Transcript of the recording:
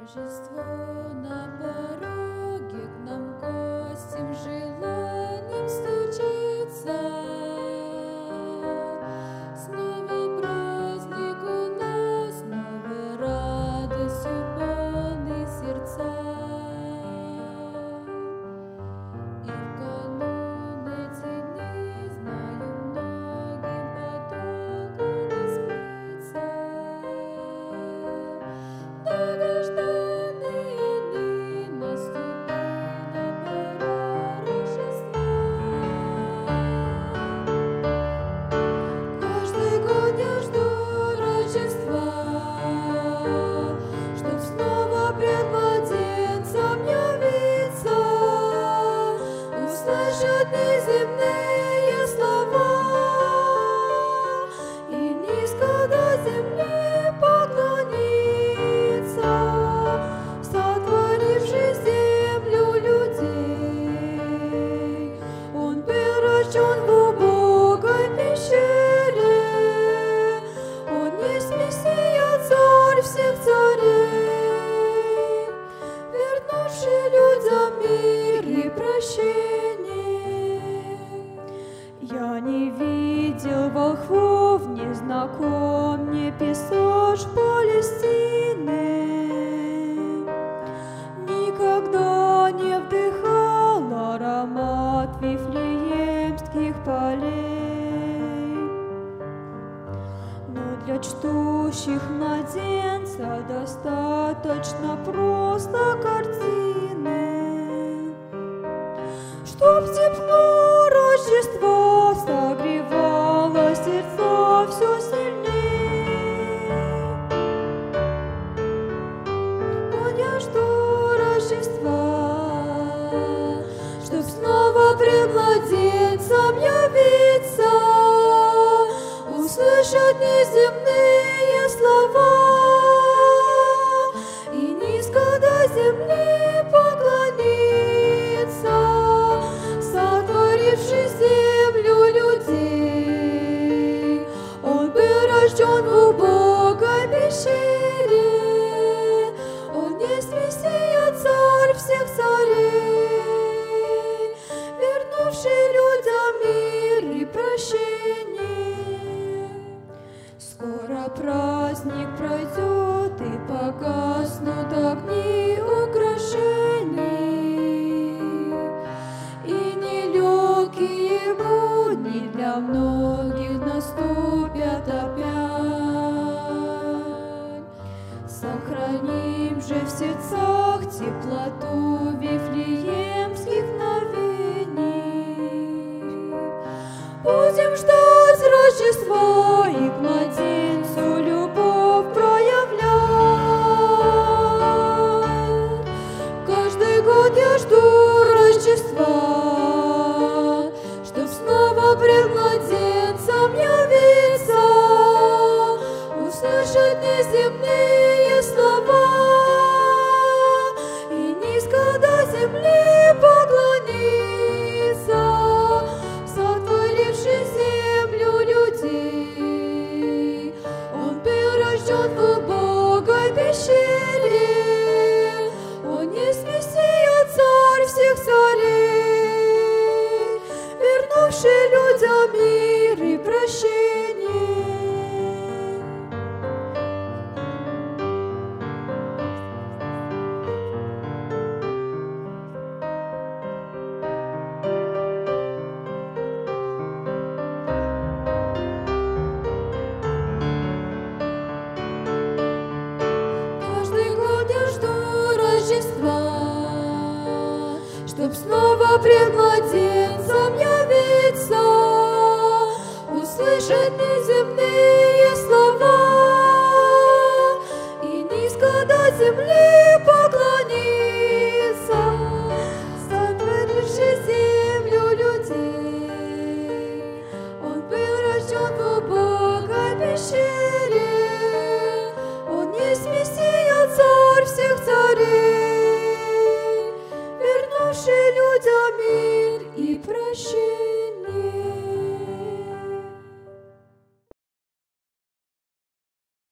Рождество на пороге, к нам гостем желанием стучится. Снова праздник у нас, новой радостью полны сердца. И в канун эти дни, знаю, многим подолгу не спится. Долгожданные дни наступила пора Рождества. Каждый год я жду Рождества, чтоб снова пред младенцем явиться, услышать неземные слова и низко до земли поклониться, сотворивший землю людей. Он был рожден в убогой пещере, Он есть Мессия, Царь всех царей, вернувший людям мир и прощение. Я не видел волхвов, не знаком мне песок Палестины, никогда не вдыхал аромат вифлеемских полей. Но для чтущих младенца достаточно просто картины, чтоб тепло Рождества согревало сердца все сильнее. Вот я жду Рождества, чтоб снова пред младенцем явиться, услышать неземные слова и низко до земли поклониться, сотворивший землю людей. Он был рожден в убогой пещере, Он есть Мессия, Царь всех царей, вернувший людям мир и прощение. Скоро праздник пройдет, и погаснут огни украшений, и нелегкие будни для многих наступят опять. Сохраним же в сердцах теплоту вифлеемских мгновений. Будем ждать Рождества и к младенцу любовь проявлять. Каждый год я жду Рождества, чтоб снова пред младенцем явиться, услышать неземные слова и низко до земли поклониться, сотворивший землю людей. Он был рожден в убогой пещере, Он есть Мессия, Царь всех царей, вернувший людям мир и прощение. Каждый год я жду Рождества, чтоб снова пред младенцем явиться, услышать неземные слова и низко до земли поклониться, сотворивший землю людей. Он был рожден в убогой пещере, Он есть Мессия, Царь всех царей, вернувший людям мир и прощение.